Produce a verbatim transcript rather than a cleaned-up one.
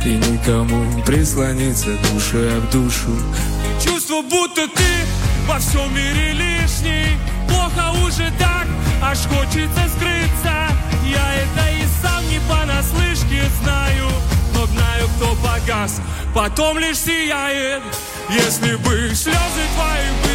и никому прислониться душой об душу. Чувство, будто ты во всем мире лишний. Плохо уже так, аж хочется скрыться. Я это и сам не понаслышке знаю, но знаю, кто погас, потом лишь сияет. Если бы слезы твои были